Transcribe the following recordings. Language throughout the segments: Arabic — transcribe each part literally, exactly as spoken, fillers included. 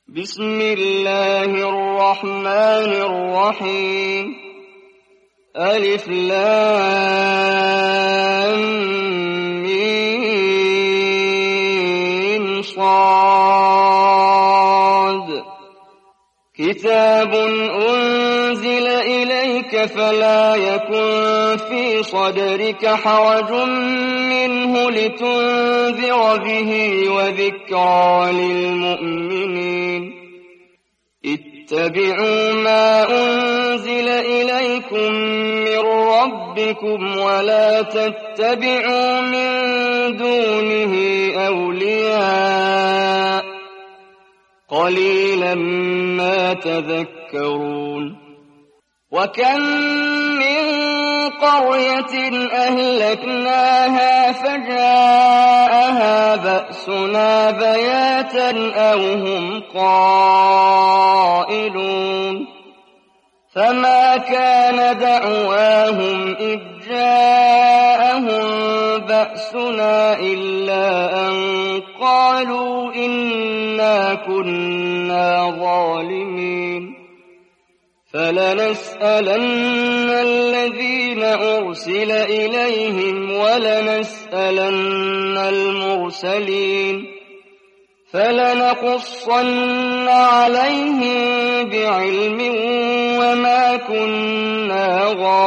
بسم الله الرحمن الرحيم ألف لام ميم صاد كتاب أنزل إليك فلا يكن في صدرك حرج منه لتنذر به وذكرى للمؤمنين اتبعوا ما أنزل إليكم من ربكم ولا تتبعوا من دونه أولياء قليلا ما تذكرون وكم من قرية أهلكناها فجاءها بأسنا بياتا أو هم قائلون فما كان دعواهم إذ جاءهم بأسنا إلا أن قالوا إنا كنا ظالمين فلنسألن الذين أرسل إليهم ولنسألن المرسلين فلنقصن عليهم بعلم وما كنا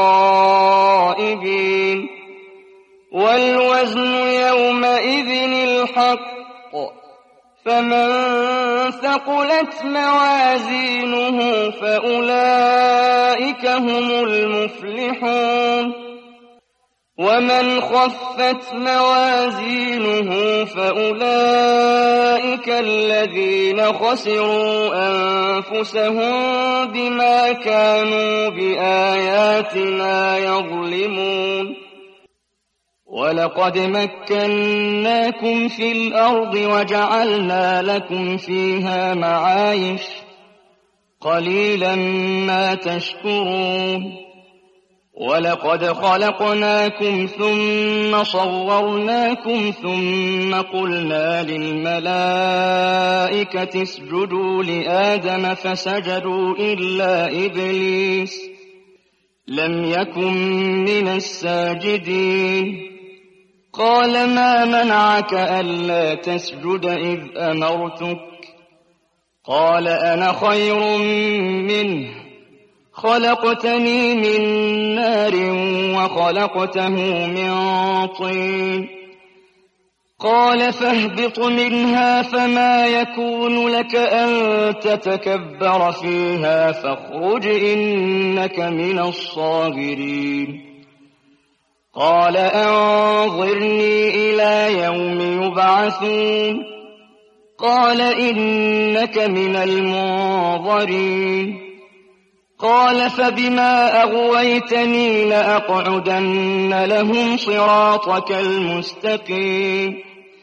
غائبين والوزن يومئذ الحق فمن ثقلت موازينه فأولئك هم المفلحون ومن خفت موازينه فأولئك الذين خسروا أنفسهم بما كانوا بآياتنا يظلمون ولقد مكناكم في الأرض وجعلنا لكم فيها معايش قليلا ما تشكرون ولقد خلقناكم ثم صورناكم ثم قلنا للملائكة اسجدوا لآدم فسجدوا إلا إبليس لم يكن من الساجدين قال ما منعك ألا تسجد إذ أمرتك قال أنا خير منه خلقتني من نار وخلقته من طين قال فاهبط منها فما يكون لك أن تتكبر فيها فاخرج إنك من الصاغرين قال أنظرني إلى يوم يبعثون قال إنك من المنظرين قال فبما أغويتني لأقعدن لهم صراطك المستقيم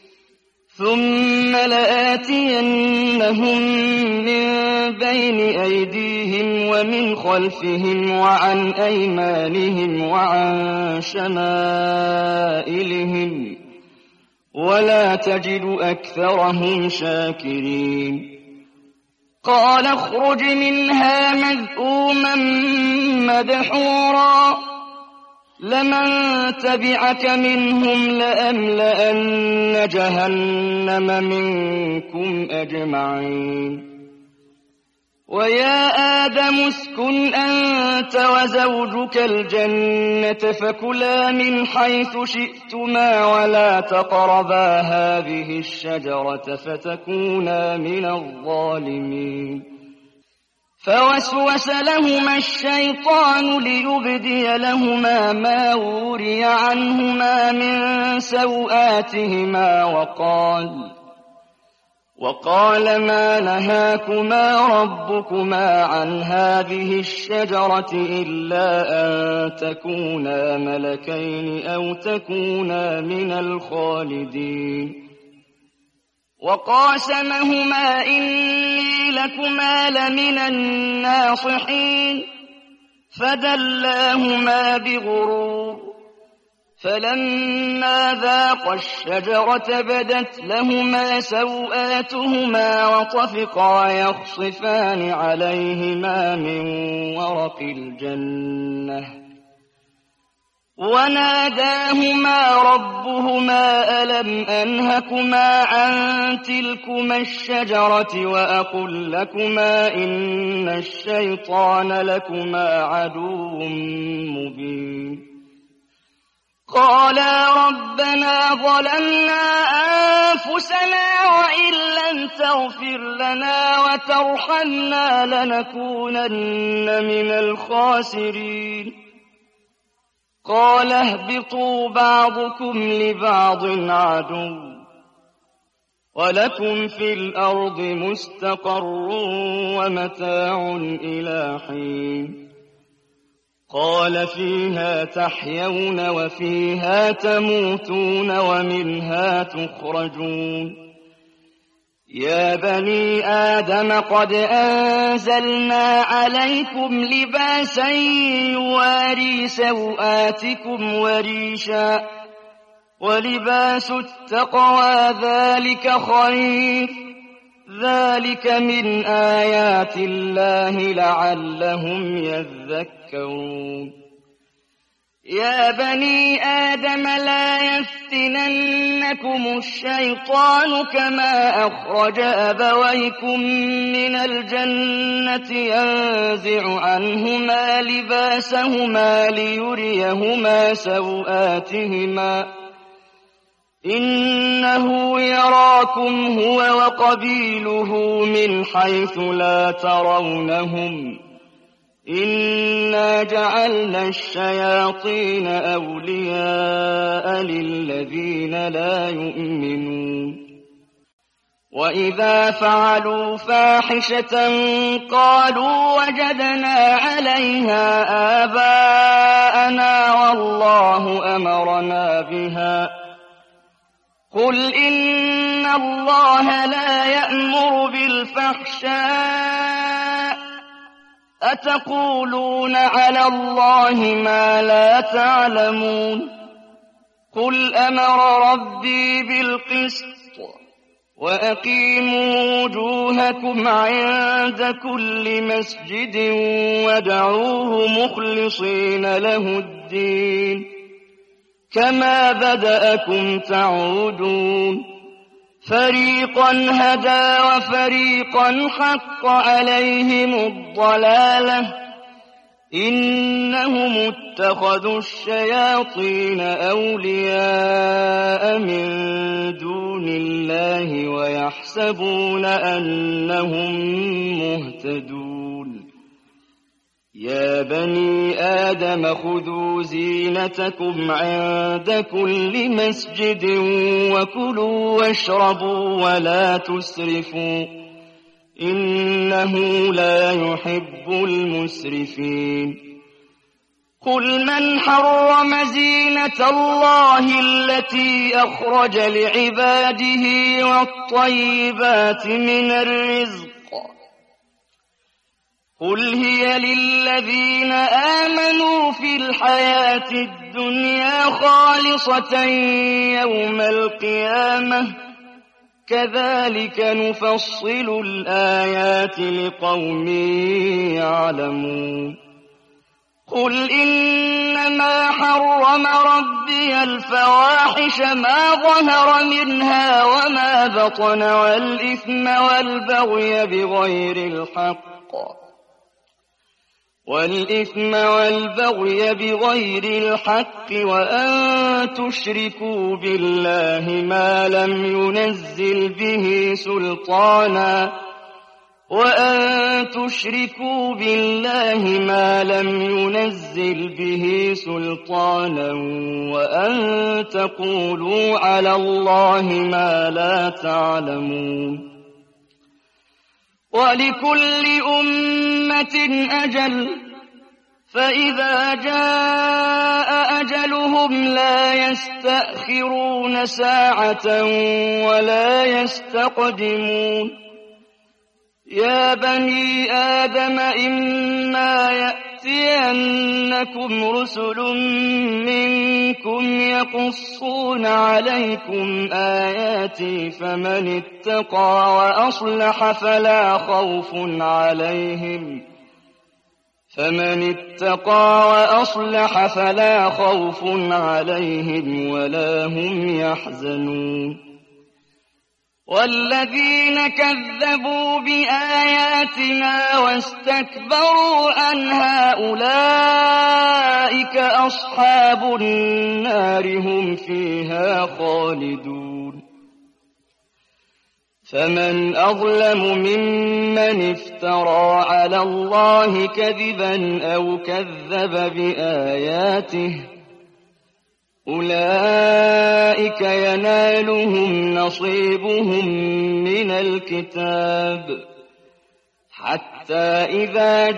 ثم لآتينهم من بين أيديهم ومن خلفهم وعن أيمانهم وعن شمائلهم ولا تجد أكثرهم شاكرين قال اخرج منها مذءوما مدحورا لمن تبعك منهم لأملأن جهنم منكم أجمعين ويا آدم اسكن أنت وزوجك الجنة فكلا من حيث شئتما ولا تقربا هذه الشجرة فتكونا من الظالمين فوسوس لهما الشيطان ليبدي لهما ما وري عنهما من سوآتهما وقال وقال ما نهاكما ربكما عن هذه الشجرة إلا أن تكونا ملكين أو تكونا من الخالدين وقاسمهما إني لكما لمن الناصحين فدلاهما بغرور فلما ذاقا الشجرة بدت لهما سوآتهما وطفقا يخصفان عليهما من ورق الجنة وناداهما ربهما ألم أنهكما عن تلكما الشجرة وأقل لكما إن الشيطان لكما عدو مبين قالا ربنا ظلمنا أنفسنا وإن لم تغفر لنا وترحمنا لنكونن من الخاسرين قال اهبطوا بعضكم لبعض عدو ولكم في الأرض مستقر ومتاع إلى حين قال فيها تحيون وفيها تموتون ومنها تخرجون يا بني آدم قد أنزلنا عليكم لباسا يواري سوآتكم وريشا ولباس التقوى ذلك خير ذلك من آيات الله لعلهم يذكرون يا بني آدم لا يفتننكم الشيطان كما أخرج أبويكم من الجنة ينزع عنهما لباسهما ليريهما سوآتهما إنه يراكم هو وقبيله من حيث لا ترونهم إنا جعلنا الشياطين أولياء للذين لا يؤمنون وإذا فعلوا فاحشة قالوا وجدنا عليها آباءنا والله أمرنا بها قل إن الله لا يأمر بالفحشاء أتقولون على الله ما لا تعلمون قل أمر ربي بالقسط وأقيموا وجوهكم عند كل مسجد وادعوه مخلصين له الدين كما بدأكم تعودون فريقا هدى وفريقا حق عليهم الضلالة إنهم اتخذوا الشياطين أولياء من دون الله ويحسبون أنهم مهتدون يا بني آدم خذوا زينتكم عند كل مسجد وكلوا واشربوا ولا تسرفوا إنه لا يحب المسرفين قل من حرم زينة الله التي أخرج لعباده والطيبات من الرزق قل هي للذين آمنوا في الحياة الدنيا خالصة يوم القيامة كذلك نفصل الآيات لقوم يعلمون قل إنما حرم ربي الفواحش ما ظهر منها وما بطن والإثم والبغي بغير الحق والإثم والبغي بغير الحق وأن تشركوا بالله ما لم ينزل به سلطانا وأن تشركوا بالله ما لم ينزل به سلطانا وأن تقولوا على الله ما لا تعلمون ولكل أمة أجل فإذا جاء أجلهم لا يستأخرون ساعة ولا يستقدمون يا بني آدم إما يَأْتِيَنَّكُمْ رُسُلٌ مِّنكُمْ يَقُصُّونَ عَلَيْكُمْ آيَاتِي فَمَنِ اتَّقَىٰ وَأَصْلَحَ فَلَا خَوْفٌ عَلَيْهِمْ فَمَنِ اتَّقَىٰ وَأَصْلَحَ فَلَا خَوْفٌ عَلَيْهِمْ وَلَا هُمْ يَحْزَنُونَ وَالَّذِينَ كَذَّبُوا بِآيَاتِنَا وَاسْتَكْبَرُوا عَنْهَا أُولَٰئِكَ أَصْحَابُ النَّارِ هُمْ فِيهَا خَالِدُونَ فَمَنْ أَظْلَمُ مِمَّنِ افْتَرَىٰ عَلَى اللَّهِ كَذِبًا أَوْ كَذَّبَ بِآيَاتِهِ أُولَٰئِكَ يَنَالُهُمْ نَصِيبُهُم مِّنَ الْكِتَابِ حَتَّىٰ إِذَا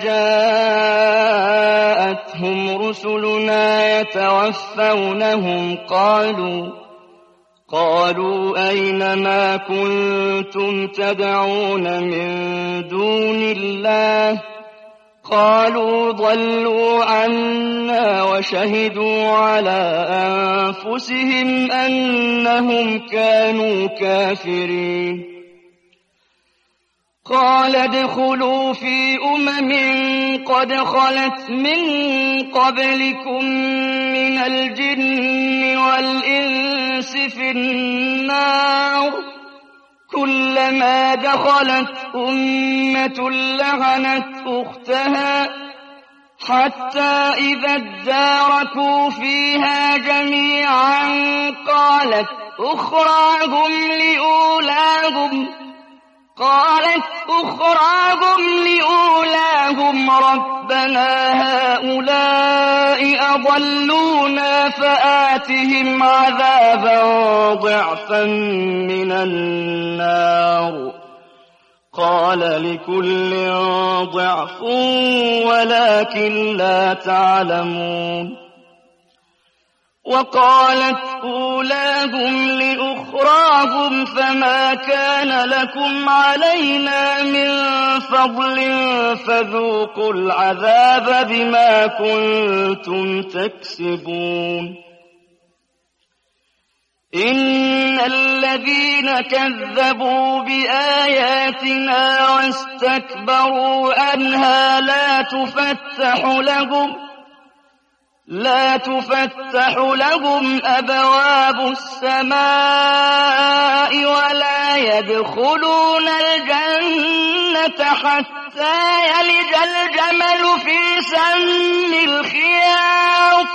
جَاءَتْهُمْ رُسُلُنَا يَتَوَفَّوْنَهُمْ قَالُوا قَالُوا أَيْنَ مَا كُنتُمْ تَدْعُونَ مِن دُونِ اللَّهِ قَالُوا ضَلُّوا عَنَّا وَشَهِدُوا عَلَىٰ أَنفُسِهِمْ أَنَّهُمْ كَانُوا كَافِرِينَ قَالَ ادْخُلُوا فِي أُمَمٍ قَدْ خَلَتْ مِن قَبْلِكُم مِّنَ الْجِنِّ وَالْإِنسِ فِي النَّارِ كُلَّمَا دَخَلَتْ أُمَّةٌ لَّعَنَتْ أُخْتَهَا حَتَّىٰ إِذَا ادَّارَكُوا فِيهَا جَمِيعًا قَالَتْ أُخْرَاهُمْ لِأُولَاهُمْ قالت أخراهم لأولاهم ربنا هؤلاء أضلونا فآتهم عذابا ضعفا من النار قال لكل ضعف ولكن لا تعلمون وقالت أولاهم لأخراهم فما كان لكم علينا من فضل فذوقوا العذاب بما كنتم تكسبون إن الذين كذبوا بآياتنا واستكبروا عنها لا تفتح لهم لا تفتح لهم أبواب السماء ولا يدخلون الجنة حتى يلج الجمل في سم الخياط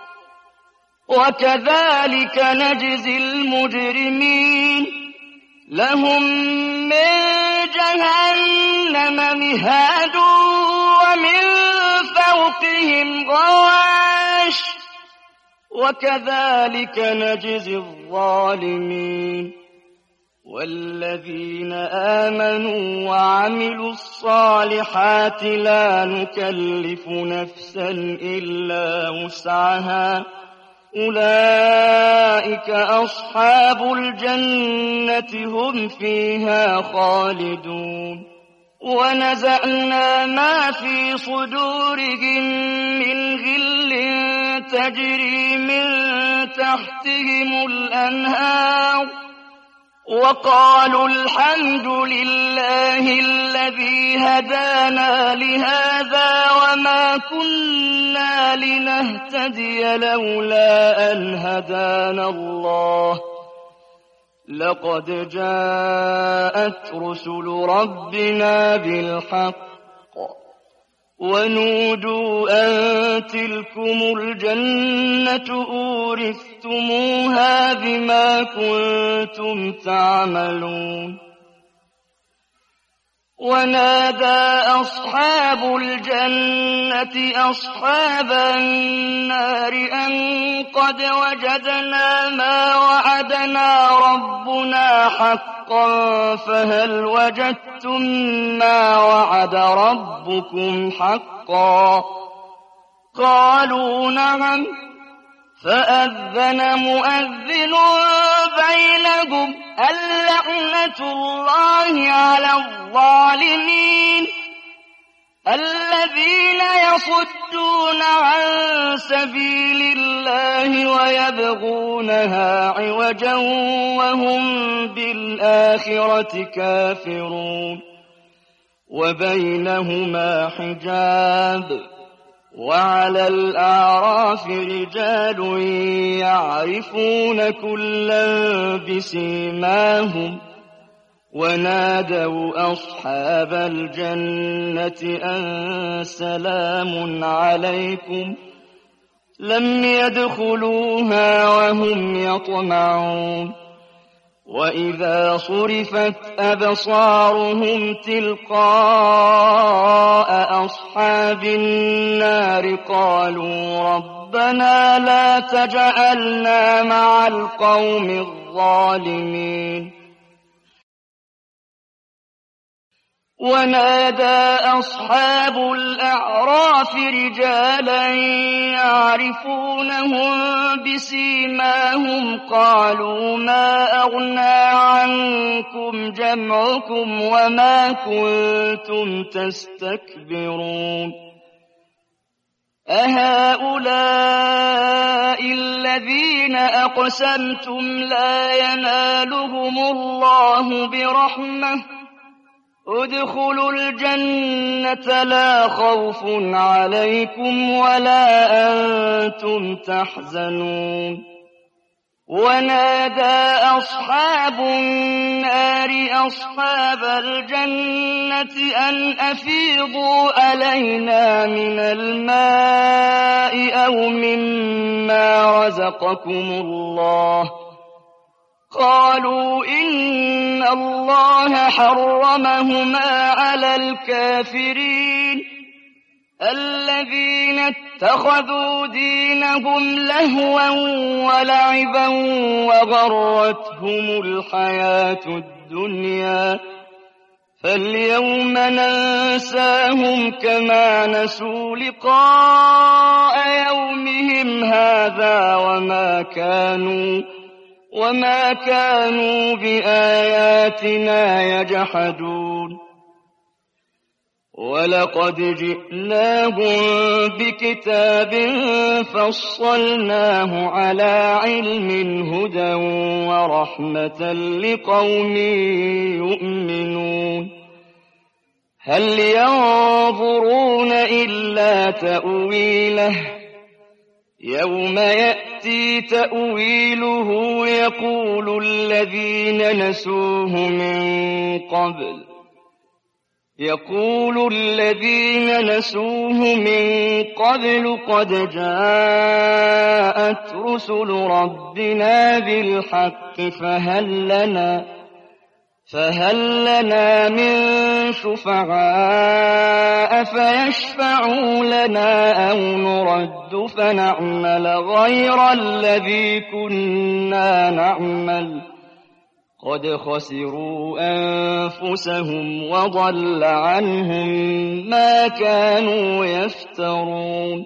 وكذلك نجزي المجرمين لهم من جهنم مهاد ومن فوقهم غواش وكذلك نجزي الظالمين والذين آمنوا وعملوا الصالحات لا نكلف نفسا إلا وسعها أولئك أصحاب الجنة هم فيها خالدون ونزعنا ما في صدورهم من غل تجري من تحتهم الأنهار وقالوا الحمد لله الذي هدانا لهذا وما كنا لنهتدي لولا أن هدانا الله لقد جاءت رسل ربنا بالحق ونودوا أن تلكم الجنة أورثتموها بما كنتم تعملون ونادى أصحاب الجنة أصحاب النار أن قد وجدنا ما وعدنا ربنا حقا فهل وجدتم ما وعد ربكم حقا قالوا نعم فأذن مؤذن بينهم اللعنة الله على الظالمين الذين الذين يصدون عن سبيل الله ويبغونها عوجا وهم بالآخرة كافرون وبينهما حجاب وعلى الأعراف رجال يعرفون كلا بسيماهم ونادوا أصحاب الجنة أن سلام عليكم لم يدخلوها وهم يطمعون وإذا صرفت أبصارهم تلقاء أصحاب النار قالوا ربنا لا تجعلنا مع القوم الظالمين ونادى أصحاب الأعراف رجالا يعرفونهم بسيماهم قالوا ما أغنى عنكم جمعكم وما كنتم تستكبرون أهؤلاء الذين أقسمتم لا ينالهم الله برحمة ادخلوا الجنة لا خوف عليكم ولا أنتم تحزنون ونادى أصحاب النار أصحاب الجنة أن أفيضوا علينا من الماء أو مما رزقكم الله قالوا إن الله حرمهما على الكافرين الذين اتخذوا دينهم لهوا ولعبا وغرتهم الحياة الدنيا فاليوم ننساهم كما نسوا لقاء يومهم هذا وما كانوا وما كانوا بآياتنا يجحدون ولقد جئناهم بكتاب فصلناه على علم هدى ورحمة لقوم يؤمنون هل ينظرون إلا تأويله يوم يأتي تأويله يقول الذين نسوه من قبل يقول الذين نسوه من قبل قد جاءت رسل ربنا بالحق فهل لنا فهل لنا من شفعاء فيشفعوا لنا أو نرد فنعمل غير الذي كنا نعمل قد خسروا أنفسهم وضل عنهم ما كانوا يفترون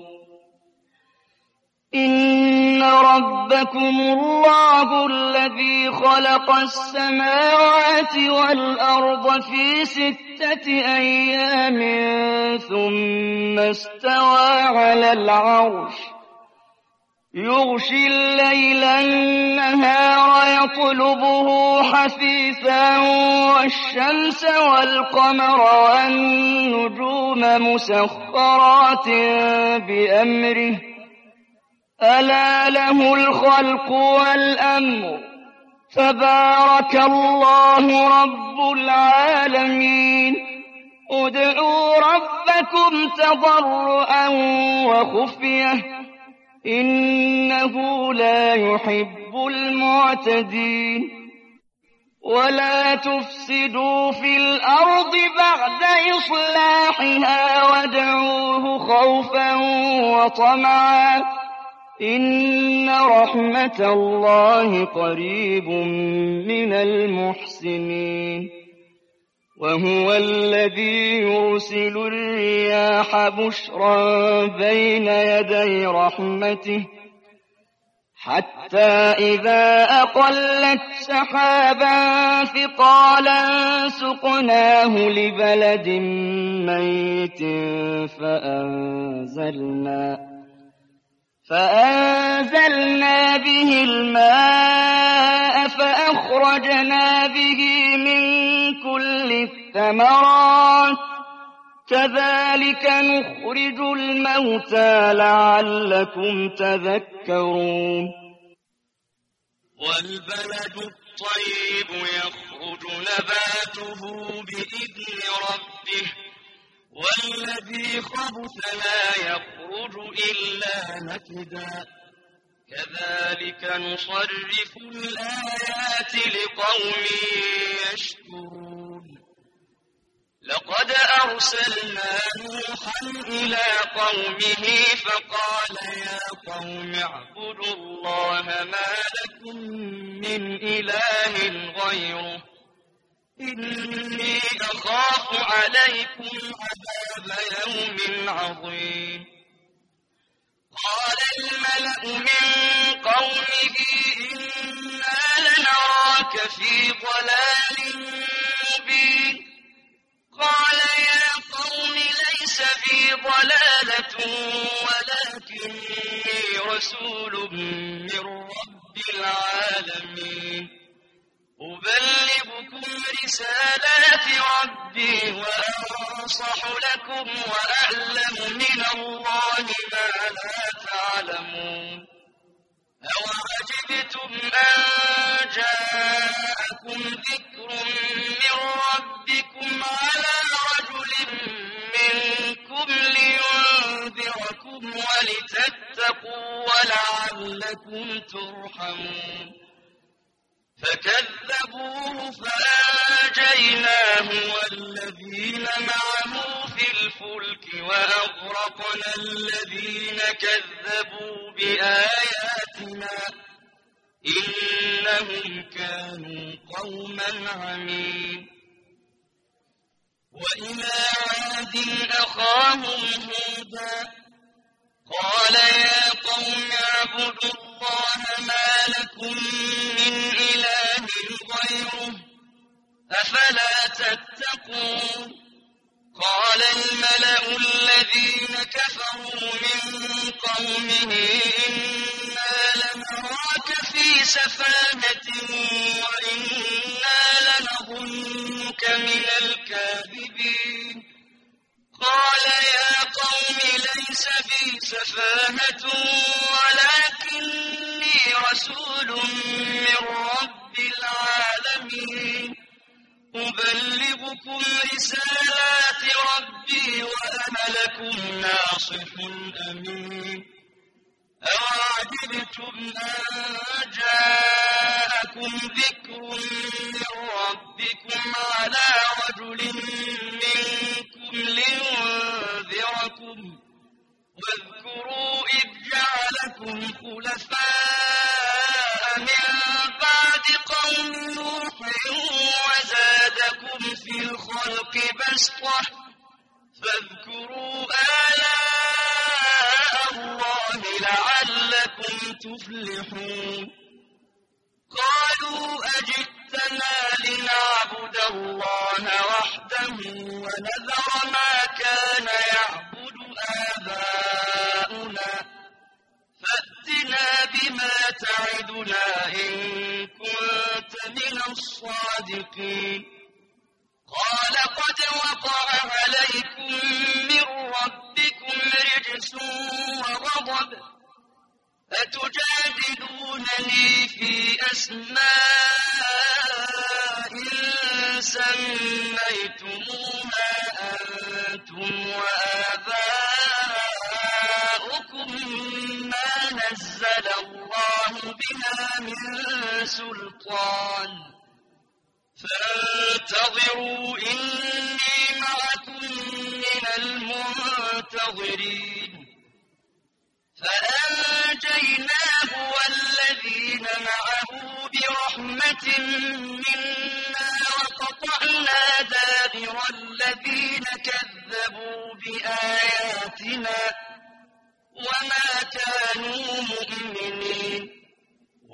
إن ربكم الله الذي خلق السماوات والأرض في ستة أيام ثم استوى على العرش يغشي الليل النهار يطلبه حثيثا والشمس والقمر والنجوم مسخرات بأمره ألا له الخلق والأمر تبارك الله رب العالمين ادعوا ربكم تضرعا وخفية إنه لا يحب المعتدين ولا تفسدوا في الأرض بعد إصلاحها وادعوه خوفا وطمعا إن رحمة الله قريب من المحسنين وهو الذي يرسل الرياح بشرا بين يدي رحمته حتى إذا أقلت سحابا ثقالا سقناه لبلد ميت فأنزلنا, فأنزلنا به الماء فأخرجنا به من كل الثمرات كذلك نخرج الموتى لعلكم تذكرون. والبلد الطيب يخرج نباته بإذن ربه والذي خبث لا يخرج إلا نكدا كذلك نصرف الآيات لقوم يشكرون. لقد أرسلنا نوحا إلى قومه فقال يا قوم اعبدوا الله ما لكم من إله غيره إني أخاف عليكم عذاب يوم عظيم. قال الملأ من قومه إنا لنراك في ضلال مبين. قال يا قوم ليس بي ضلالة ولكني رسول من رب العالمين أبلغكم رسالات ربي وأنصح لكم وأعلم من الله ما لا تعلمون. أوعجبتم أن جاءكم ذكر من ربكم على رجل منكم لينذركم ولتتقوا ولعلكم ترحمون. فكذبوه فأنجيناه والذين معه في الفلك وأغرقنا الذين كذبوا بآياتنا إنهم كانوا قوما عمين. وإلى عاد أخاهم هودا قال يا قوم اعبدوا الله ما لكم من إله غيره أفلا تتقون. قال الملأ الذين كفروا من قومه إنا لنراك في سفاهة وإنا لنظنك من الكاذبين. قال يا قوم ليس بي سفاهة ولكني رسول من رب العالمين أبلغكم رسالات ربي وأنا لكم ناصح أمين. أوعجبتم أن جاءكم ذكر من ربكم على رجل منكم لينذركم واذكروا إذ جعلكم خلفاء من بعد قوم نوح وزادكم في الخلق بسطة فاذكروا آلاء الله لعلكم تفلحون. قالوا أجئتنا لنعبد الله وحده ونذر ما كان يعبد آباؤنا فأتنا بما تعدنا إن كنت من الصادقين. قال قد وقع عليكم من ربكم رجس وغضب أتجادلونني في أسماء سميتموها أنتم وآباؤكم ما نزل الله بها من سلطان فانتظروا إني معكم من المنتظرين. فأنجيناه والذين معه برحمة منا وقطعنا دابر الذين كذبوا بآياتنا وما كانوا مؤمنين.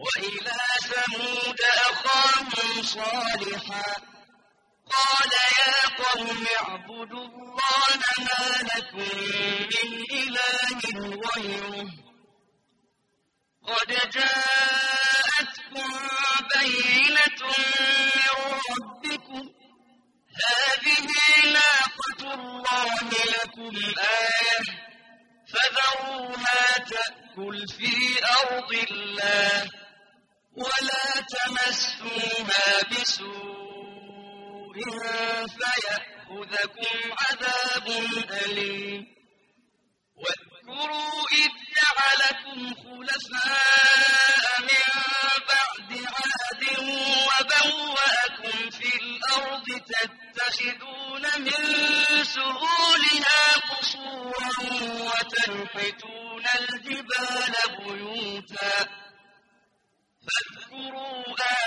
وإلى ثمود أخاهم صالحا قال يا قوم اعبدوا الله ما لكم من إله غيره قد جاءتكم بينة من ربكم هذه ناقة الله لكم آية فذروها تأكل في أرض الله ولا تمسوها بسوء فيأخذكم عذاب أليم واذكروا إذ جعلكم خلفاء من بعد عاد وبوأكم في الأرض تتخذون من سهولها قصورا وتنحتون الجبال بيوتا فاذكروا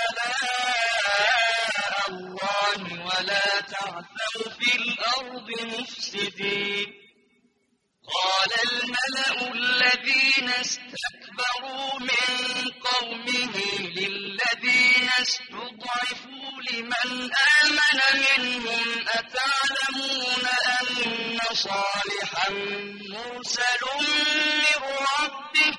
آلاء الله ولا تعثوا في الأرض مفسدين قال الملأ الذين استكبروا من قومه للذين استضعفوا لمن آمن منهم أتعلمون أن صالحا مرسل من ربه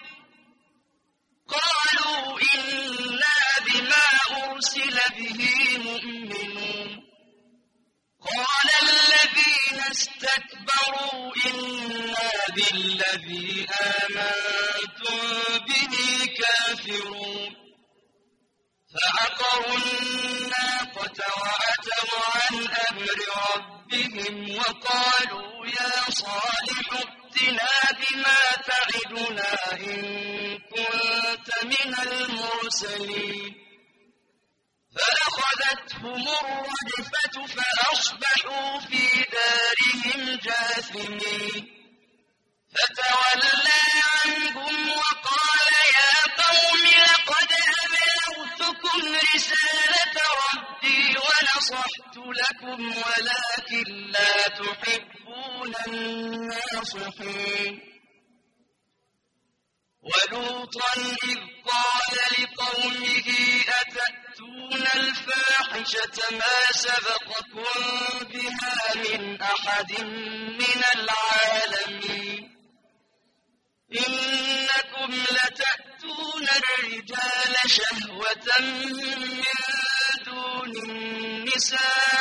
قالوا إنا بما أرسل به مؤمنون قال الذين استكبروا إنا بالذي آمنتم به كافرون فعقروا الناقة وعتوا عن أمر ربهم وقالوا يا صالح ائتنا بما تعدنا إن كنت من المرسلين فأخذتهم الرجفة فأصبحوا في دارهم جاثمين فتولى عنهم وقال يا قوم لقد أبلغتكم رسالة ربي ونصحت لكم ولكن لا تحبون الناصحين ولوطا إذ قال لقومه أتأتون الفاحشة ما سبقكم بها من أحد من العالمين إنكم لتأتون الرجال شهوة من دون النساء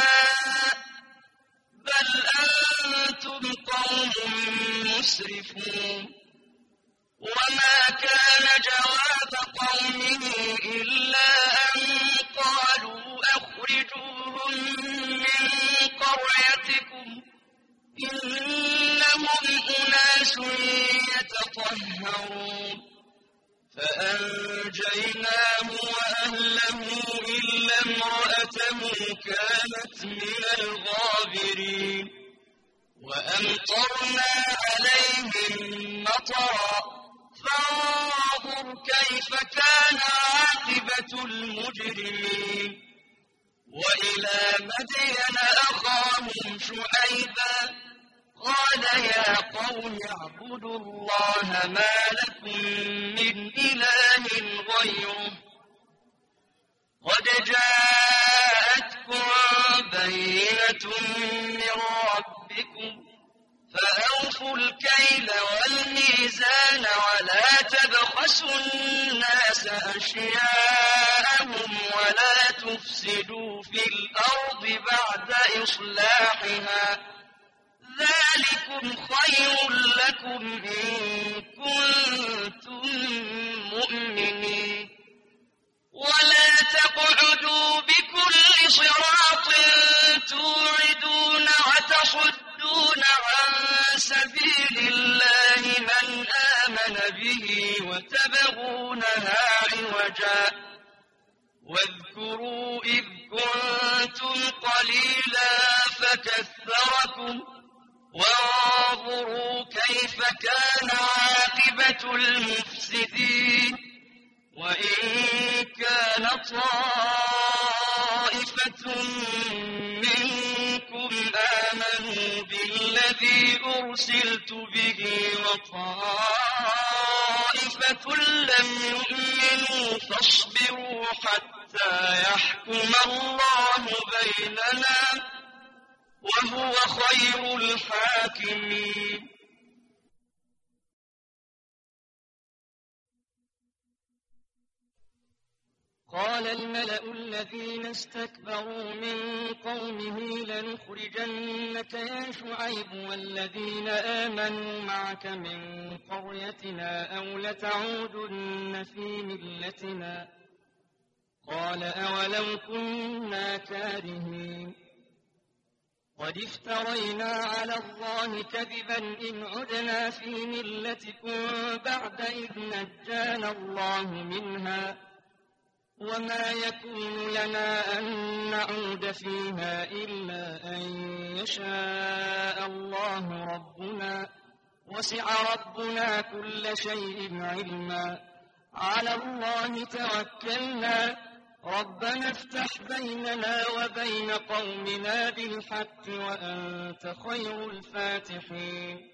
بل أنتم قوم مسرفون وما كان جواب قومه إلا أن قالوا أخرجوهم من قريتكم إنهم أناس يتطهرون فأنجيناه وأهله إلا امرأته كانت من الغابرين وأمطرنا عليهم مطرا فانظر كيف كان عاقبة المجرمين وإلى مدين أخاهم شعيبا قال يا قوم اعبدوا الله ما لكم من إله غيره قد جاءتكم بينة من ربكم فأوفوا الكيل والميزان ولا تبخسوا الناس أشياءهم ولا تفسدوا في الأرض بعد إصلاحها ذلكم خير لكم إن كنتم مؤمنين ولا تقعدوا بكل صراط توعدون وتصدون عن سبيل الله من آمن به وتبغونها عوجا واذكروا إذ كنتم قليلا فكثركم وانظروا كيف كان عاقبة المفسدين وإن كان طائفة منكم آمنوا بالذي أرسلت به وطائفة طَائِفَةٌ لَّمْ يُؤْمِنُوا فَاصْبِرُوا حَتَّىٰ يَحْكُمَ اللَّهُ بَيْنَنَا ۚ وَهُوَ خَيْرُ الْحَاكِمِينَ. قال الملأ الذين استكبروا من قومه لنخرجنك يا شعيب والذين آمنوا معك من قريتنا أو لتعودن في ملتنا. قال أولو كنا كارهين قد افترينا على الله كذبا إن عدنا في ملتكم بعد إذ نجانا الله منها، وما يكون لنا أن نعود فيها إلا أن يشاء الله ربنا، وسع ربنا كل شيء علما. على الله توكلنا، ربنا افتح بيننا وبين قومنا بالحق وأنت خير الفاتحين.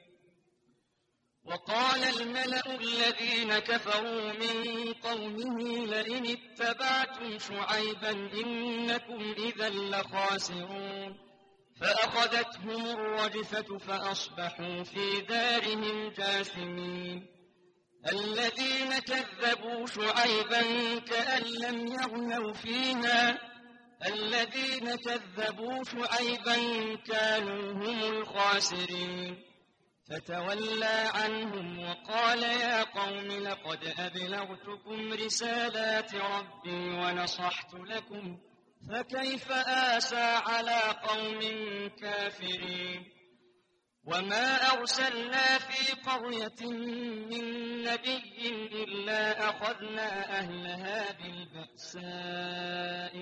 وقال الملأ الذين كفروا من قومه لئن اتبعتم شعيبا إنكم إذا لخاسرون. فأخذتهم الرجفة فأصبحوا في دارهم جاثمين. الذين كذبوا شعيبا كأن لم يغنوا فيها، الذين كذبوا شعيبا كانوا هم الخاسرين. فتولى عنهم وقال يا قوم لقد أبلغتكم رسالات ربي ونصحت لكم، فكيف آسى على قوم كافرين. وما أرسلنا في قرية من نبي إلا أخذنا أهلها بالبأساء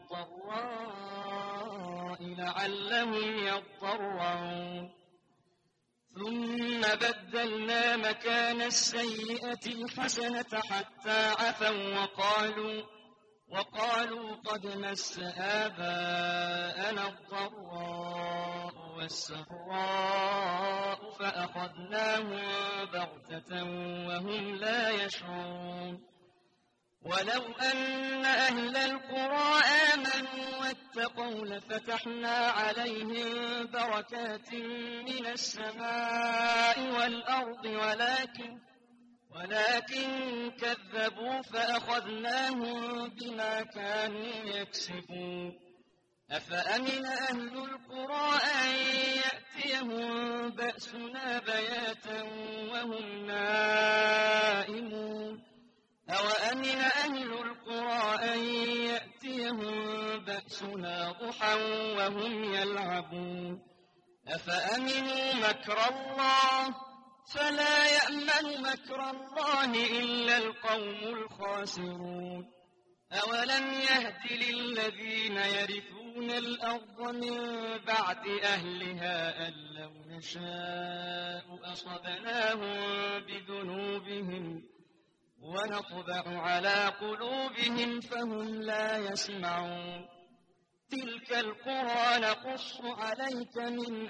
والضراء لعلهم يضرعون. ثم بدلنا مكان السيئة الحسنة حتى عفوا وقالوا وقالوا قد مس آباءنا الضراء والسراء فأخذناهم بغتة وهم لا يشعرون. ولو أن أهل القرى آمنوا واتقوا لفتحنا عليهم بركات من السماء والأرض ولكن ولكن كذبوا فأخذناهم بما كانوا يكسبون. أفأمن أهل القرى أن يأتيهم بأسنا بياتا وهم نائمون، أوأمن أهل القرى أن يأتيهم بأسنا ضحى وهم يلعبون. أفأمنوا مكر الله فلا يأمن مكر الله إلا القوم الخاسرون. أولم يهد للذين يرثون الأرض من بعد أهلها أن لو نشاء أصبناهم بذنوبهم ونطبع على قلوبهم فهم لا يسمعون. تلك القرى نقص عليك من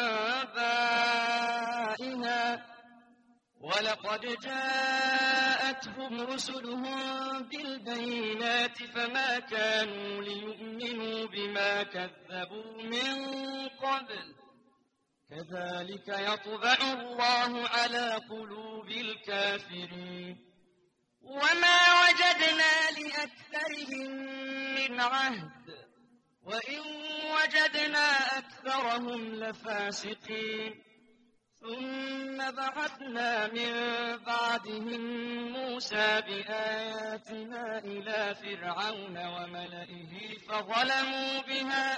أنبائها، ولقد جاءتهم رسلهم بالبينات فما كانوا ليؤمنوا بما كذبوا من قبل، كذلك يطبع الله على قلوب الكافرين. وما وجدنا لأكثرهم من عهد، وإن وجدنا أكثرهم لفاسقين. ثم بعثنا من بعدهم موسى بآياتنا إلى فرعون وملئه فظلموا بها،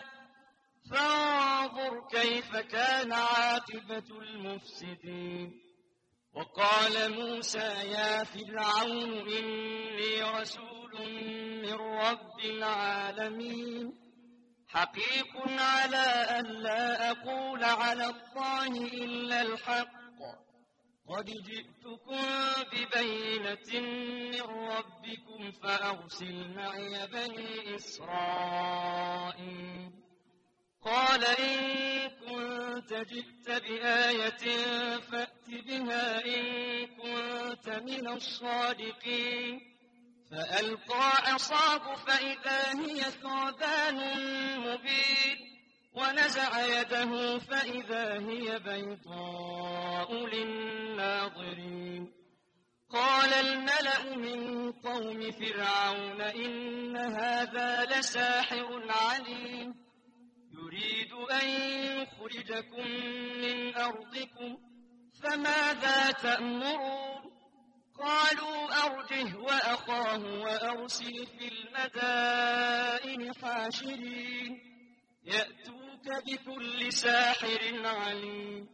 فانظر كيف كان عاقبة المفسدين. وقال موسى يا فرعون إني رسول من رب العالمين، حقيق على أن لا أقول على الله إلا الحق، قد جئتكم ببينة من ربكم فأرسل معي بني إسرائيل. قال إن كنت جئت بآية فأت بها إن كنت من الصادقين فألقى عصاه فإذا هي ثعبان مبين ونزع يده فإذا هي بيضاء للناظرين قال الملأ من قوم فرعون إن هذا لساحر عليم يريد أن يخرجكم من أرضكم فماذا تأمرون قالوا أرجه وأخاه وأرسل في المدائن حاشرين يأتوك بكل ساحر عليم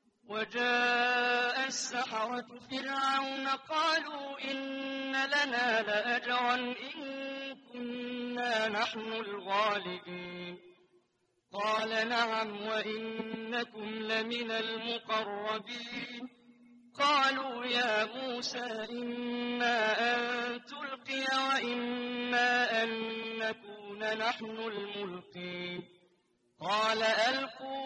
وجاء السحرة فرعون قالوا إن لنا لأجرا إن كنا نحن الغالبين قال نعم وإنكم لمن المقربين قالوا يا موسى إما أن تلقي وإما أن نكون نحن الملقين قال ألقوا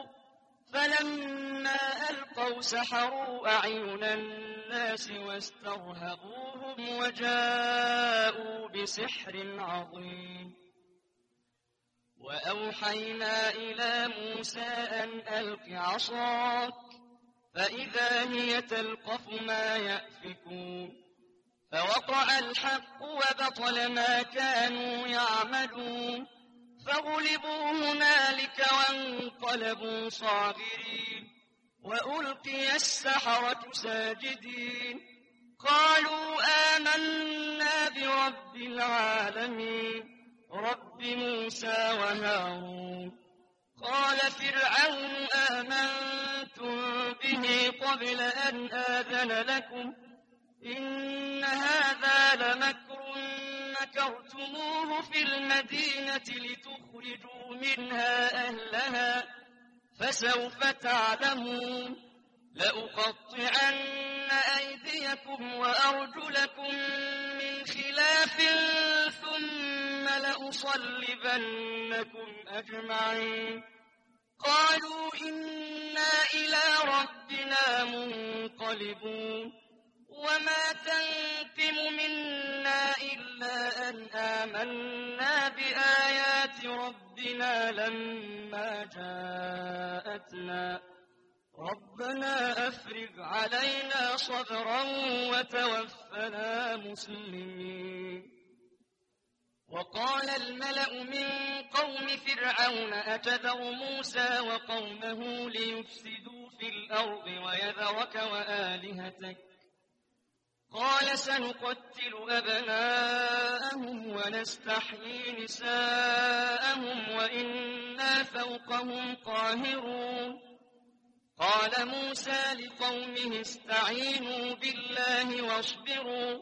فلما ألقوا سحروا أعين الناس واسترهبوهم وجاءوا بسحر عظيم وأوحينا إلى موسى أن ألق عصاك فإذا هي تلقف ما يأفكون فوقع الحق وبطل ما كانوا يعملون فغلبوا هنالك وانقلبوا صاغرين وألقي السحرة ساجدين قالوا آمنا برب العالمين رب موسى وهارون قال فرعون آمنتم به قبل أن آذن لكم إن هذا لمكر مكرتموه في المدينة لتخرجوا منها أهلها فسوف تعلمون لأقطعن أيديكم وأرجلكم من خلاف ثم لأصلبنكم أجمعين قالوا إنا إلى ربنا منقلبون وما تنقم منا إلا أن آمنا بآيات ربنا لما جاءتنا ربنا أفرغ علينا صبرا وتوفنا مسلمين وقال الملأ من قوم فرعون أتذر موسى وقومه ليفسدوا في الأرض ويذرك وآلهتك قال سنقتل أبناءهم ونستحيي نساءهم وإنا فوقهم قاهرون قال موسى لقومه استعينوا بالله واصبروا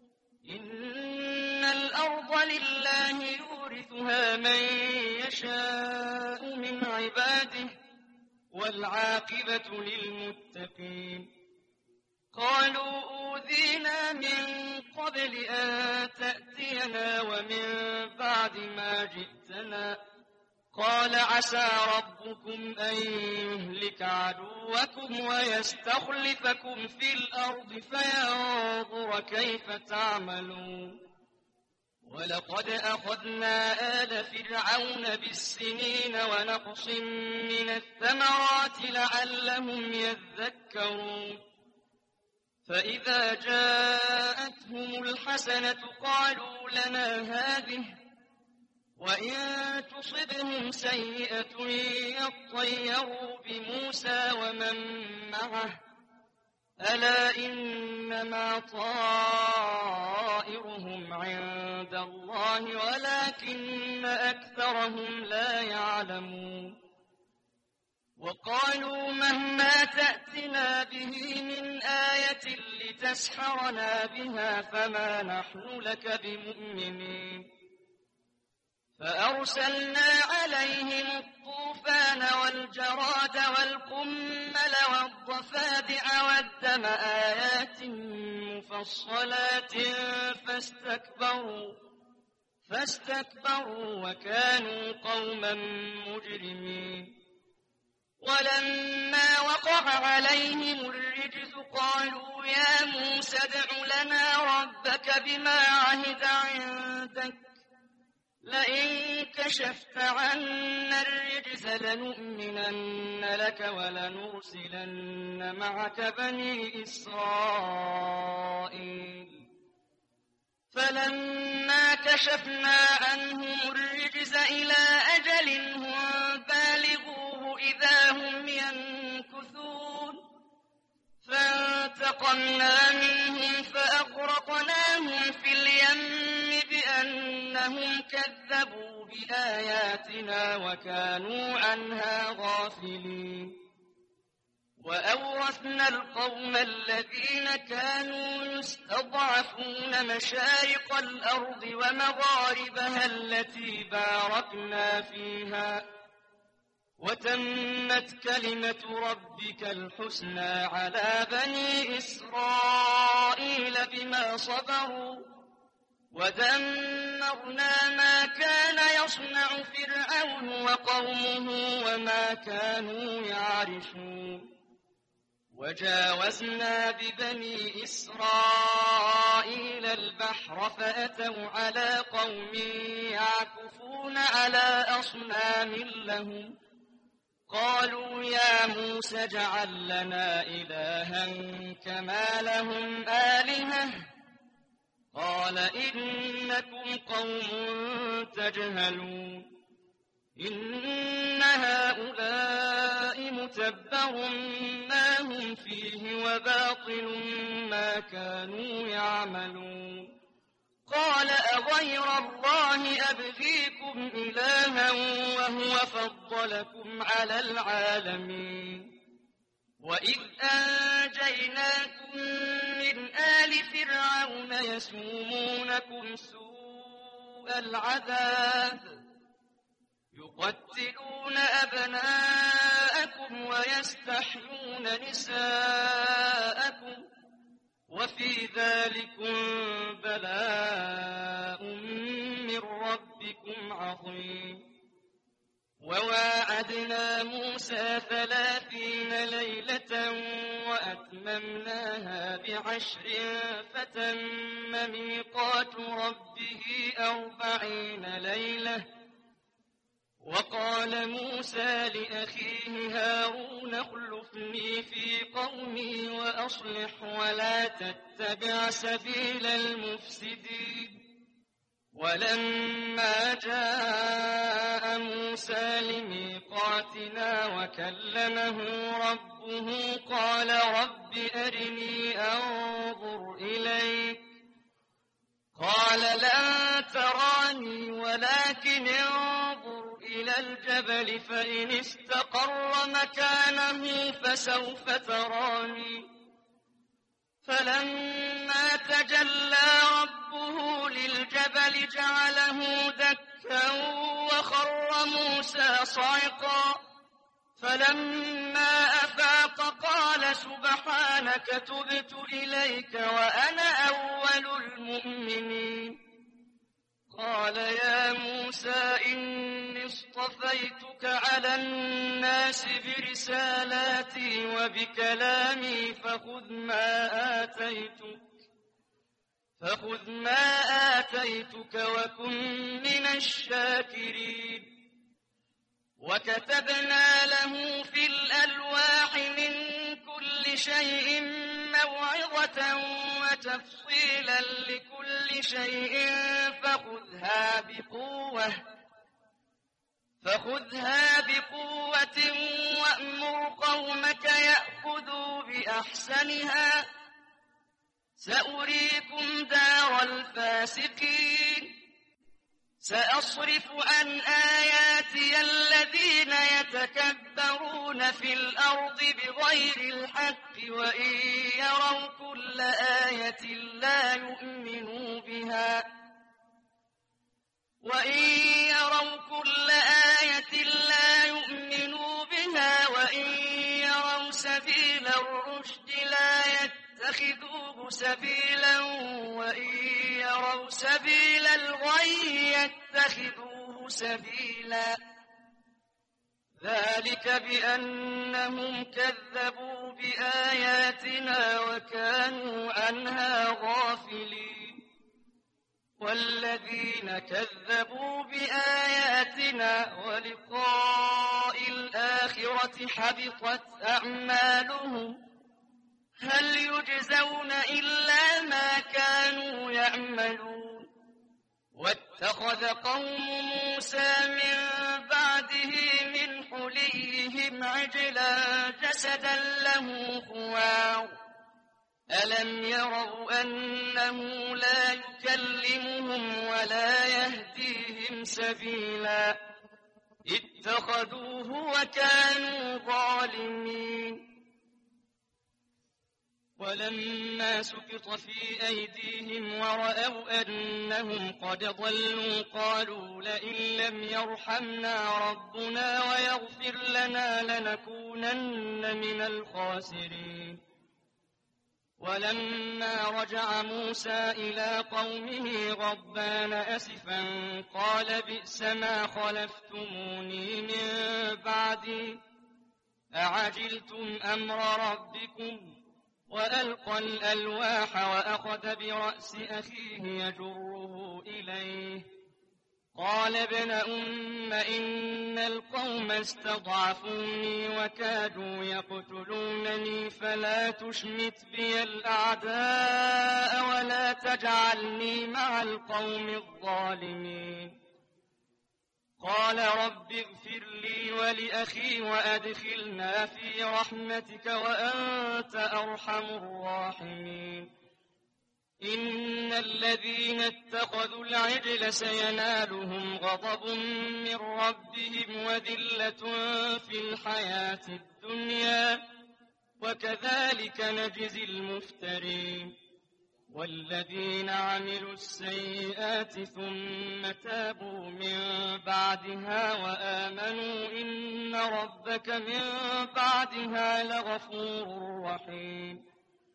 إن الأرض لله يورثها من يشاء من عباده والعاقبة للمتقين قالوا أوذينا من قبل أن تأتينا ومن بعد ما جئتنا قال عسى ربكم أن يهلك عدوكم ويستخلفكم في الأرض فينظر كيف تعملون ولقد أخذنا آل فرعون بالسنين ونقص من الثمرات لعلهم يذكرون فإذا جاءتهم الحسنة قالوا لنا هذه وإن تصبهم سيئة يطيروا بموسى ومن معه ألا إنما طائرهم عند الله ولكن أكثرهم لا يعلمون وقالوا مهما تأتنا به من آية لتسحرنا بها فما نحن لك بمؤمنين فأرسلنا عليهم الطوفان والجراد والقمل والضفادع والدم آيات مفصلات فاستكبروا فاستكبروا وكانوا قوما مجرمين. ولما وقع عليهم الرجز قالوا يا موسى ادع لنا ربك بما عهد عندك لئن كشفت عنا الرجز لنؤمنن لك ولنرسلن معك بني إسرائيل. فلما كشفنا عنهم الرجز إلى أجل هم بالغوه إذا هم ينكثون فانتقمنا منهم فأغرقناهم في اليم بأنهم كذبوا بآياتنا وكانوا عنها غافلين. وأورثنا القوم الذين كانوا يستضعفون مشارق الأرض ومغاربها التي باركنا فيها وتمت كلمة ربك الحسنى على بني إسرائيل بما صبروا ودمرنا ما كان يصنع فرعون وقومه وما كانوا يعرشون. وجاوزنا ببني إسرائيل البحر فأتوا على قوم يعكفون على أصنام لهم قالوا يا موسى اجعل لنا إلها كما لهم آلهة قال إنكم قوم تجهلون. إن هؤلاء متبر ما هم فيه وباطل ما كانوا يعملون. قال أغير الله أبغيكم إلها وهو فضلكم على العالمين. وإذ أنجيناكم من آل فرعون يسومونكم سوء العذاب يقتلون أبناءكم ويستحيون نساءكم وفي ذلكم بلاء من ربكم عظيم. وواعدنا موسى ثلاثين ليلة وأتممناها بعشر فتم ميقات ربه أربعين ليلة. وقال موسى لأخيه هارون اخلفني في قومي وأصلح ولا تتبع سبيل المفسدين. ولما جاء موسى لميقاتنا وكلمه ربه قال رب أرني أنظر إليك قال لن تراني ولكن انظر إلى الجبل فإن استقر مكانه فسوف تراني. فلما تجلى ربه للجبل جعله دكا وخر موسى صعقا. فلما أفاق قال سبحانك تبت إليك وأنا أول المؤمنين. قال يا موسى إني اصطفيتك على الناس برسالاتي وبكلامي فخذ ما آتيتك فخذ ما آتيتك وكن من الشاكرين. وكتبنا له في الألواح من كل شيء موعظة وتفصيلا لكل شيء فخذها بقوة فخذها بقوة وأمر قومك يأخذوا بأحسنها سأريكم دار الفاسقين. سأصرف عن آياتي الذين يتكبرون في الأرض بغير الحق وإن يروا كل آية لا يؤمنوا بها وإن يروا كل آية لا يؤمنوا بها وإن يروا سبيل الرشد لا يتبعون يتخذوه سبيلا وإن يروا سبيل الغي يتخذوه سبيلا ذلك بأنهم كذبوا بآياتنا وكانوا عنها غافلين والذين كذبوا بآياتنا ولقاء الآخرة حبطت أعمالهم هل يجزون إلا ما كانوا يعملون واتخذ قوم موسى من بعده من حليهم عجلا جسدا له خوار ألم يروا أنه لا يكلمهم ولا يهديهم سبيلا اتخذوه وكانوا ظالمين ولما سقط في أيديهم ورأوا أنهم قد ضلوا قالوا لئن لم يرحمنا ربنا ويغفر لنا لنكونن من الخاسرين ولما رجع موسى إلى قومه غضبان أسفا قال بئس ما خلفتموني من بعدي أعجلتم أمر ربكم وألقى الألواح وأخذ برأس أخيه يجره إليه قال ابن أم إن القوم استضعفوني وكادوا يقتلونني فلا تشمت بي الأعداء ولا تجعلني مع القوم الظالمين قال رب اغفر لي ولأخي وأدخلنا في رحمتك وأنت أرحم الراحمين إن الذين اتخذوا العجل سينالهم غضب من ربهم وذلة في الحياة الدنيا وكذلك نجزي المفترين والذين عملوا السيئات ثم تابوا من بعدها وآمنوا إن ربك من بعدها لغفور رحيم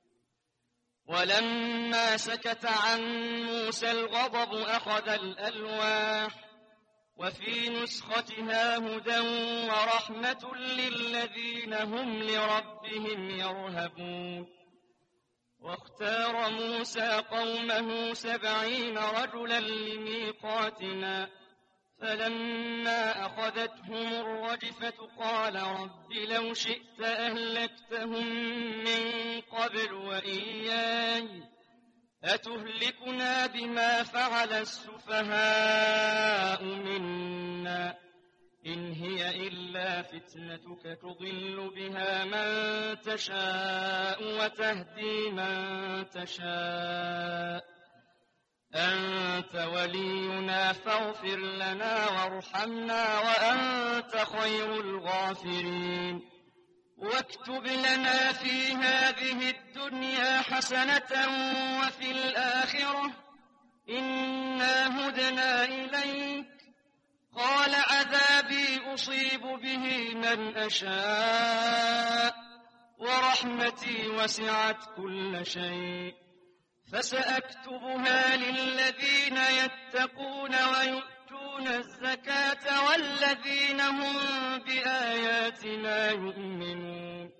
ولما سكت عن موسى الغضب أخذ الألواح وفي نسختها هدى ورحمة للذين هم لربهم يرهبون واختار موسى قومه سبعين رجلا لميقاتنا فلما أخذتهم الرجفة قال رب لو شئت أهلكتهم من قبل وإياي أتهلكنا بما فعل السفهاء منا إن هي إلا فتنتك تضل بها من تشاء وتهدي من تشاء أنت ولينا فاغفر لنا وارحمنا وأنت خير الغافرين واكتب لنا في هذه الدنيا حسنة وفي الآخرة إنا هدنا إليك قال عذابي أصيب به من أشاء ورحمتي وسعت كل شيء فسأكتبها للذين يتقون ويؤتون الزكاة والذين هم بآياتنا يؤمنون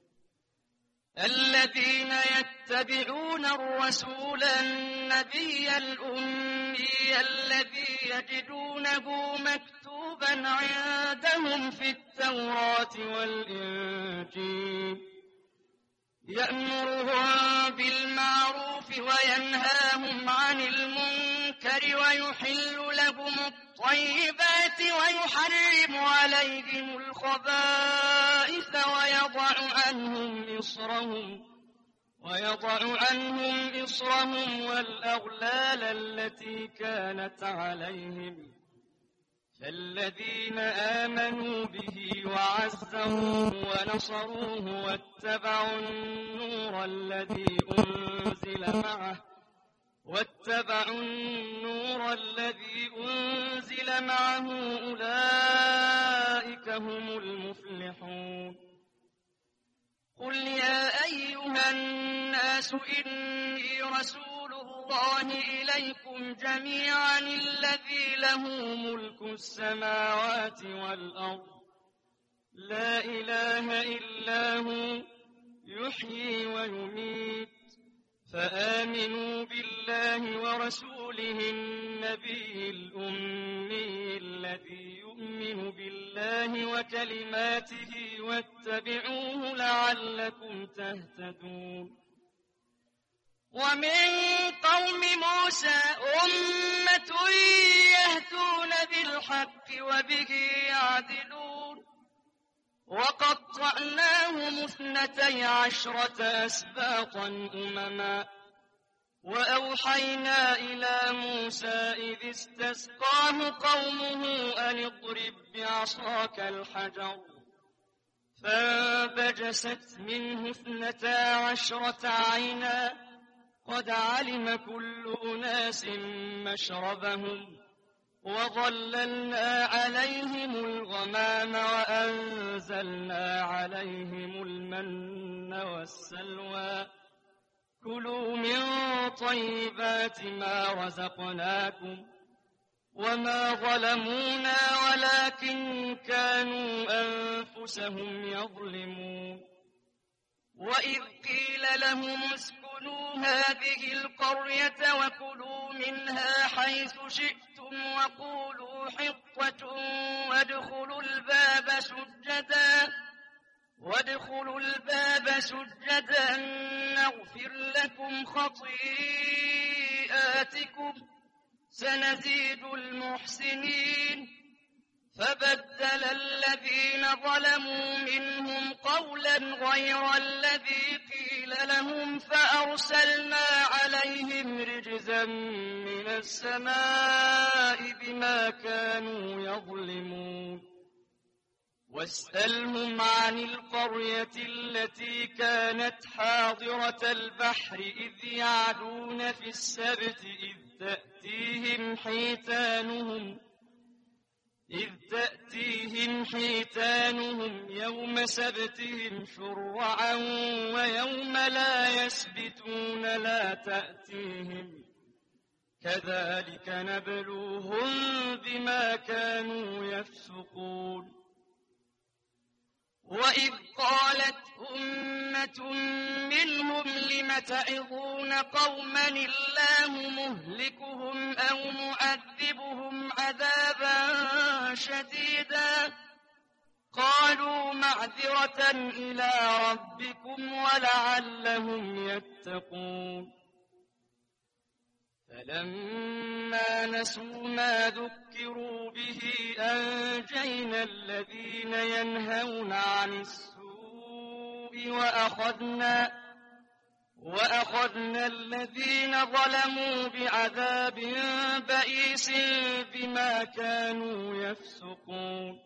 الذين يتبعون الرسول النبي الأمي الذي يجدونه مكتوبا عندهم في التوراة والإنجيل يأمرهم بالمعروف وينهاهم عن المنكر ويحل لهم الطيبات ويحرم عليهم الخبائث ويضع عنهم إصرهم ويضع عنهم إصرهم والأغلال التي كانت عليهم فالذين آمنوا به وعزروه ونصروه واتبعوا النور الذي أنزل معه واتبعوا النور الذي أنزل معه أولئك هم المفلحون قل يا أيها الناس الناس إني رسول الله إليكم جميعا الذي له ملك السماوات والأرض لا إله إلا هو يحيي ويميت فآمنوا بالله ورسوله النبي الأمي الذي يؤمن بالله وكلماته واتبعوه لعلكم تهتدون. ومن قوم موسى أمة يهدون بالحق وبه يعدلون وقطعناهم اثنتي عشرة أسباطا أمما وأوحينا إلى موسى إذ استسقاه قومه أن اضرب بعصاك الحجر فانبجست منه اثنتا عشرة عينا قد علم كل أناس مشربهم وظللنا عليهم الغمام وأنزلنا عليهم المن والسلوى كلوا من طيبات ما رزقناكم وما ظلمونا ولكن كانوا أنفسهم يظلمون. وإذ قيل لهم اسكنوا هذه القرية وكلوا منها حيث شئتم وقولوا حطة وادخلوا الباب سجدا وادخلوا الباب سجدا نغفر لكم خطيئاتكم سنزيد المحسنين. فبدل الذين ظلموا منهم قولا غير الذي قيل لهم فأرسلنا عليهم رجزا من السماء بما كانوا يظلمون. واسألهم عن القرية التي كانت حاضرة البحر إذ يعدون في السبت إذ تأتيهم حيتانهم إذ تأتيهم حيتانهم يوم سبتهم شرعا ويوم لا يسبتون لا تأتيهم كذلك نبلوهم بما كانوا يفسقون. وإذ قالت أمة منهم لم تعظون قوما الله مهلكهم أو معذبهم عذابا شديدا قالوا معذرة إلى ربكم ولعلهم يتقون. فلما نسوا ما ذكروا به أنجينا الذين ينهون عن السوء وأخذنا, وأخذنا الذين ظلموا بعذاب بئيس بما كانوا يفسقون.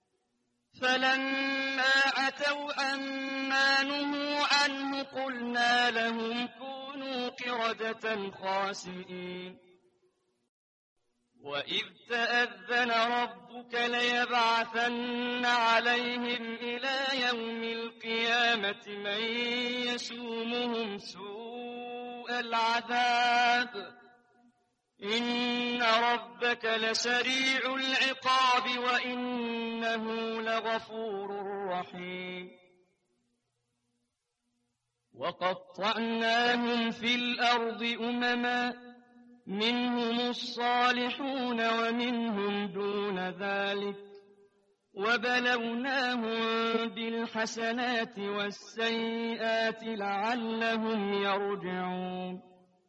فلما عتوا عما نهوا عنه قلنا لهم كونوا قردة خاسئين. وإذ تأذن ربك ليبعثن عليهم إلى يوم القيامة من يسومهم سوء العذاب إن ربك لسريع العقاب وإنه لغفور رحيم. وقطعناهم في الأرض أمما منهم الصالحون ومنهم دون ذلك وبلوناهم بالحسنات والسيئات لعلهم يرجعون.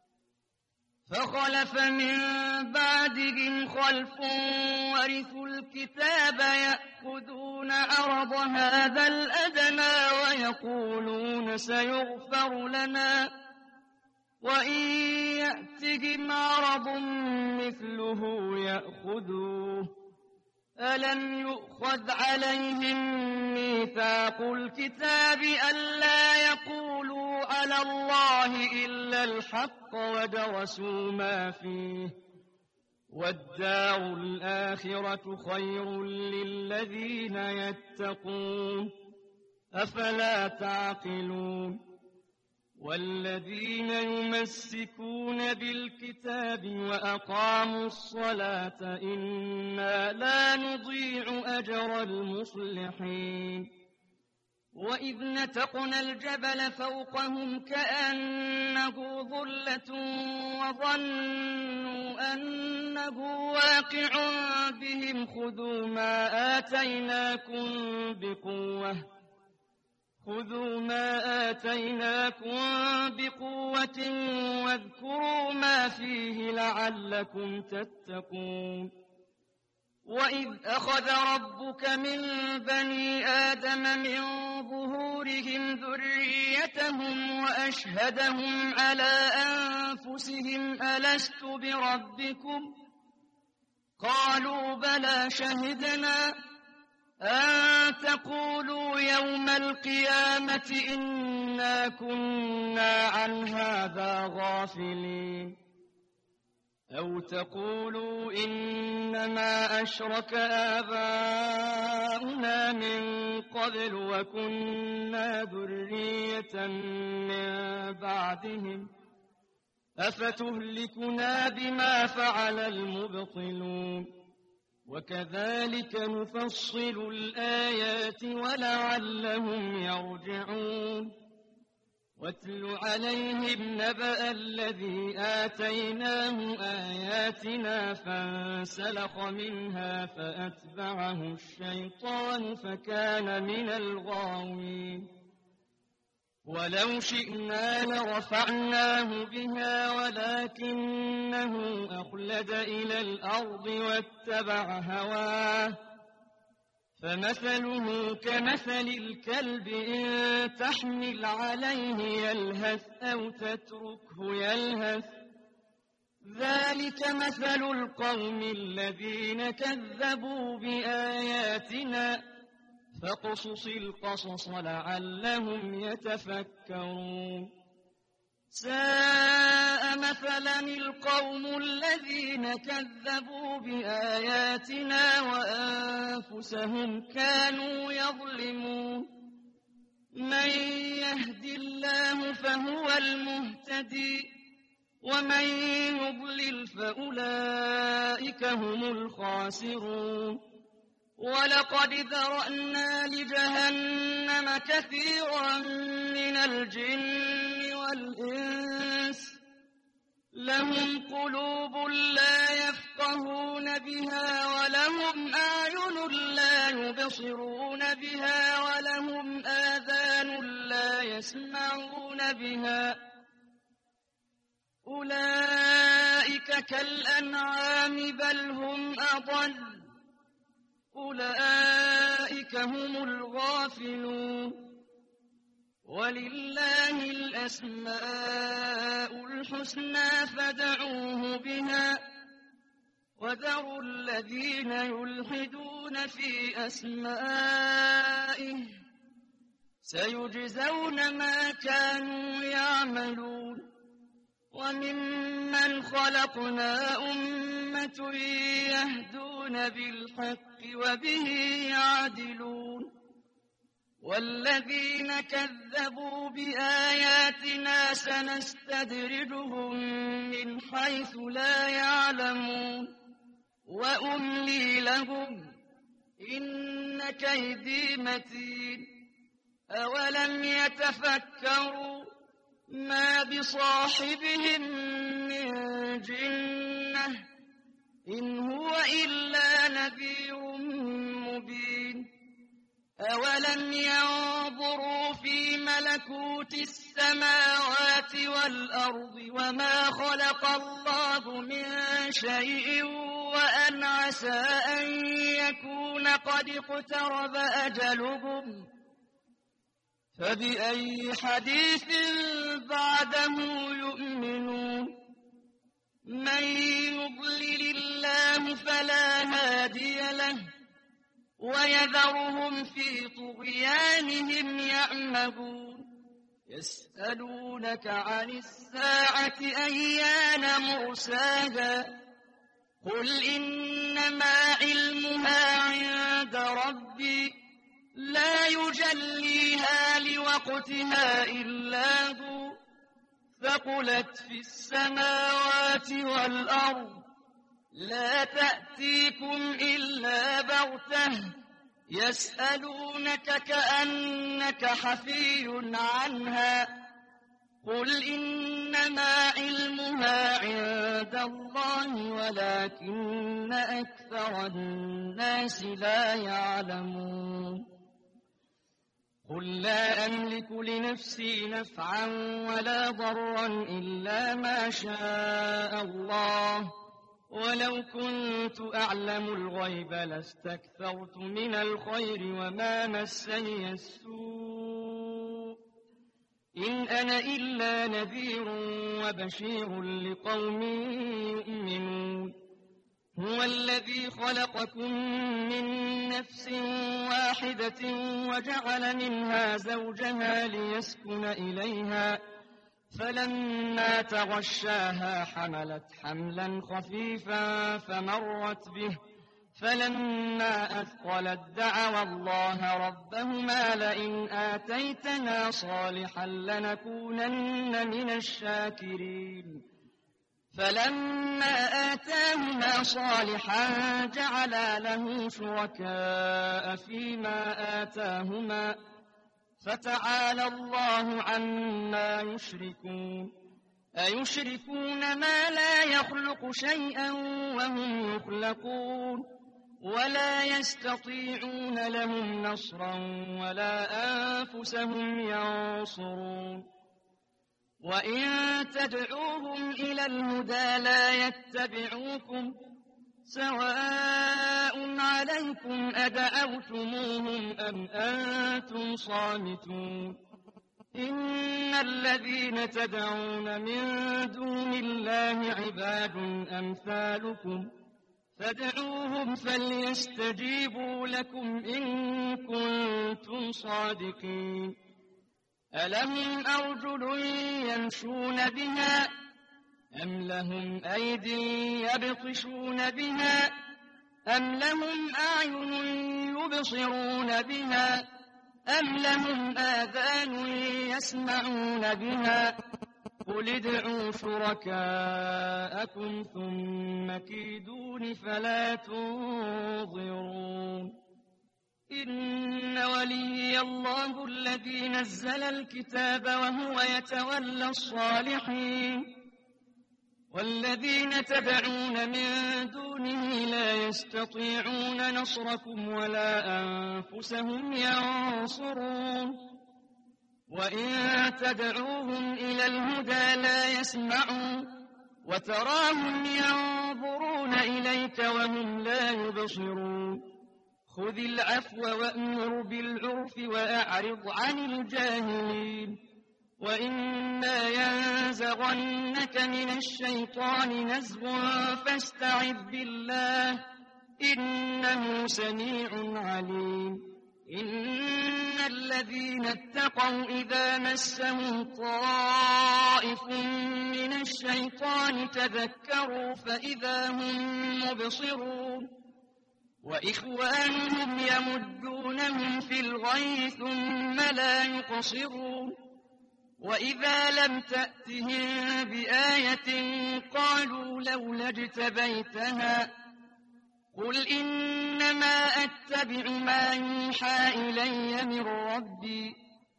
فخلف من بعدهم خلف ورثوا الكتاب يأخذون عرض هذا الأدنى ويقولون سيغفر لنا وإن يأتهم عرض مثله يأخذوه ألم يؤخذ عليهم ميثاق الكتاب ألا يقولوا على الله إلا الحق ودرسوا ما فيه والدار الآخرة خير للذين يتقون أفلا تعقلون. والذين يمسكون بالكتاب وأقاموا الصلاة إنا لا نضيع أجر المصلحين وإذ نتقنا الجبل فوقهم كأنه ظلة وظنوا أنه واقع بهم خذوا ما آتيناكم بقوة خذوا ما آتيناكم بقوة واذكروا ما فيه لعلكم تتقون وإذ أخذ ربك من بني آدم من ظهورهم ذريتهم وأشهدهم على أنفسهم ألست بربكم قالوا بلى شهدنا أن تقولوا يوم القيامة إنا كنا عن هذا غافلين أو تقولوا إنما أشرك آباؤنا من قبل وكنا ذرية من بعدهم أفتهلكنا بما فعل المبطلون وكذلك نفصل الآيات ولعلهم يرجعون واتل عليهم نبأ الذي آتيناه آياتنا فانسلخ منها فأتبعه الشيطان فكان من الغاوين ولو شئنا لرفعناه بها ولكنه أخلد إلى الأرض واتبع هواه فمثله كمثل الكلب إن تحمل عليه يلهث أو تتركه يلهث ذلك مثل القوم الذين كذبوا بآياتنا فاقصص القصص لعلهم يتفكرون ساء مثلا القوم الذين كذبوا بآياتنا وأنفسهم كانوا يظلمون من يهد الله فهو المهتدي ومن يضلل فأولئك هم الخاسرون ولقد ذرأنا لجهنم كثيرا من الجن والإنس لهم قلوب لا يفقهون بها ولهم أعين لا يبصرون بها ولهم آذان لا يسمعون بها أولئك كالأنعام بل هم أضل أولئك هم الغافلون ولله الأسماء الحسنى فادعوه بها وذروا الذين يلحدون في أسمائه سيجزون ما كانوا يعملون وممن خلقنا أمة يهدون بالحق وبه يعدلون والذين كذبوا بآياتنا سنستدرجهم من حيث لا يعلمون وأملي لهم إن كيدي متين أولم يتفكروا ما بصاحبهم من جنة إن هو إلا نذير مبين أولم ينظروا في ملكوت السماوات والأرض وما خلق الله من شيء وأن عسى أن يكون قد اقترب أجلهم فبأي حديث بعده يؤمنون من يضلل الله فلا هادي له ويذرهم في طغيانهم يعمهون يسألونك عن الساعة أيان مرساها قل إنما علمها عند ربي لا يجليها لوقتها إلا هو ثقلت في السماوات والأرض لا تأتيكم إلا بغتة يسألونك كأنك حفي عنها قل إنما علمها عند الله ولكن أكثر الناس لا يعلمون قل لا أملك لنفسي نفعا ولا ضرا إلا ما شاء الله ولو كنت أعلم الغيب لاستكثرت من الخير وما مسني السوء إن أنا إلا نذير وبشير لقوم يؤمنون هو الذي خلقكم من نفس واحدة وجعل منها زوجها ليسكن إليها فلما تغشاها حملت حملا خفيفا فمرت به فلما أثقلت دعوا الله ربهما لئن آتيتنا صالحا لنكونن من الشاكرين فلما آتاهما صالحا جعلا له شركاء فيما آتاهما فتعالى الله عما يشركون أيشركون ما لا يخلق شيئا وهم يخلقون ولا يستطيعون لهم نصرا ولا أنفسهم ينصرون وإن تدعوهم إلى الهدى لا يتبعوكم سواء عليكم أدعوتموهم أم أنتم صامتون إن الذين تدعون من دون الله عباد أمثالكم فادعوهم فليستجيبوا لكم إن كنتم صادقين ألهم أرجل يمشون بها أم لهم أيد يبطشون بها أم لهم أعين يبصرون بها أم لهم آذان يسمعون بها قل ادعوا شركاءكم ثم كيدون فلا تنظرون إن وليي الله الذي نزل الكتاب وهو يتولى الصالحين والذين تدعون من دونه لا يستطيعون نصركم ولا أنفسهم ينصرون وإن تدعوهم إلى الهدى لا يسمعون وتراهم ينظرون إليك وهم لا يبصرون خذ العفو وأمر بالعرف وأعرض عن الجاهلين وإما ينزغنك من الشيطان نزغ فاستعذ بالله إنه سميع عليم إن الذين اتقوا إذا مسهم طائف من الشيطان تذكروا فإذا هم مبصرون وإخوانهم يمدونهم في الغي ثم لا يقصرون وإذا لم تأتهم بآية قالوا لولا اجتبيتها قل إنما أتبع ما يوحى إلي من ربي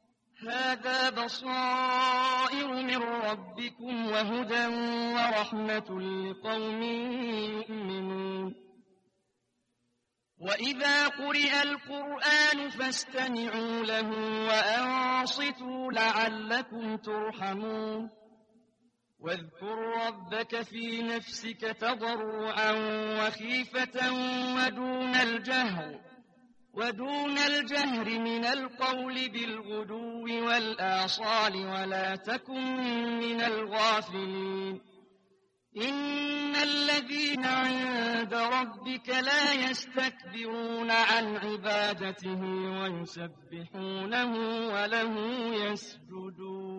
هذا بصائر من ربكم وهدى ورحمة لقوم يؤمنون وإذا قرئ القرآن فاستمعوا له وأنصتوا لعلكم ترحمون واذكر ربك في نفسك تضرعا وخيفة ودون الجهر ودون الجهر من القول بالغدو والآصال ولا تكن من الغافلين إن الذين عند ربك لا يستكبرون عن عبادته ويسبحونه وله يسجدون